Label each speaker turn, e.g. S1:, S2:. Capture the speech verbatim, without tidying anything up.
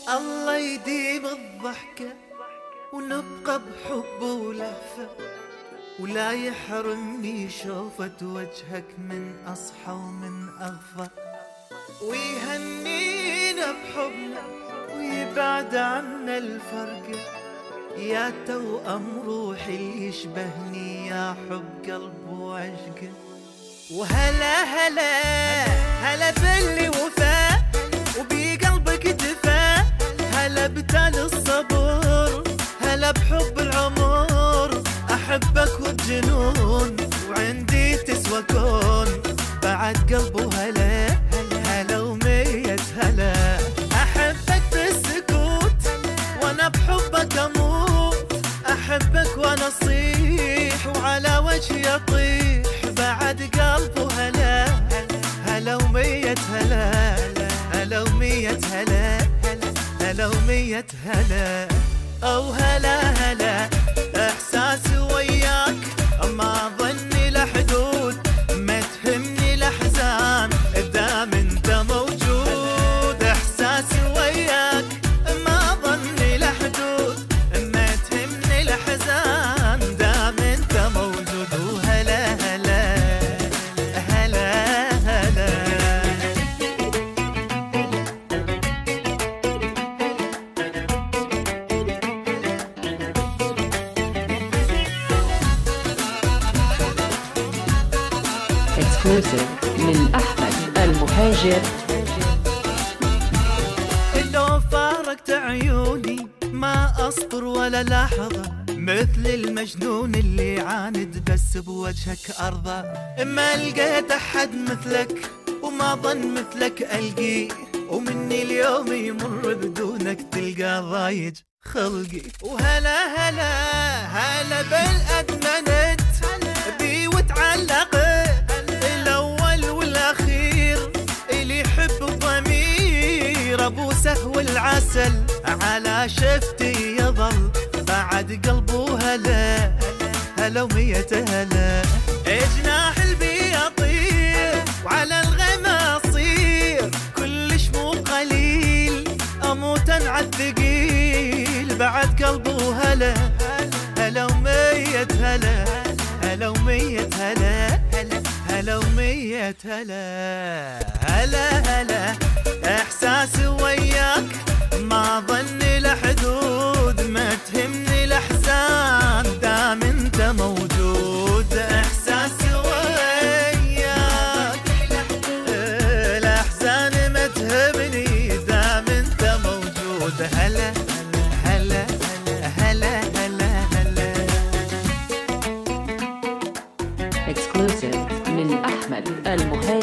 S1: الله يديم الضحكة ونبقى بحب ولهفة، ولا يحرمني شوفة وجهك من أصحى ومن أغفى، ويهنينا بحبنا ويبعد عنا الفرقة، يا توأم روحي اللي يشبهني يا حب قلب وعشقه. وهلا هلا هلا باللي وفا وبقلبك دفا، هلا بتال الصبر، هلا بحب العمر، أحبك وبجنون وعندي تسوى كون، بعد قلبه هلا هلا ومية هلا، أحبك بالسكوت وأنا بحبك أموت، أحبك وأنا أصيح وعلى وجهي أطيح، بعد قلبه هلا هلا ومية هلا، هلا ومية هلا، هلا ومية هلا. أو هلا هلا إحساسي وياك ما ظني لحدود، ما تهمني الأحزان دام انت موجود، إحساسي وياك ما ظني لحدود، ما تهمني الأحزان دام انت موجود. وهلا هلا هلا هلا
S2: اكسكلوسيف من أحمد المهاجر.
S1: لو فارقت عيوني ما أصبر ولا لحظة، مثل المجنون اللي يعاند بس بوجهك أرضى، ما لقيت أحد مثلك وما ظن مثلك ألقي، ومني اليوم يمر بدونك تلقى ضايج خلقي. وهلا هلا هلا بالأدمنت بي وتعلق الأول والأخير، اللي يحب الضمير أبو سهو العسل على شفتي يظل، بعد قلبه هلا هلا ومية هلا، جناح البي أطير وعلى الغما أصير، كلش مو قليل أموت على الثقيل، بعد قلبه هلا هلا ومية هلا، هلا ومية هلا، هلا ومية هلا. هلا هلا إحساسي وياك ما ظني لحدود، ما تهمني الأحزان دام انت موجود، إحساسي وياك الأحزان ما تهمني دام انت موجود. هلا هلا هلا هلا هلا
S2: اكسكلوسيف من أحمد المهاجر.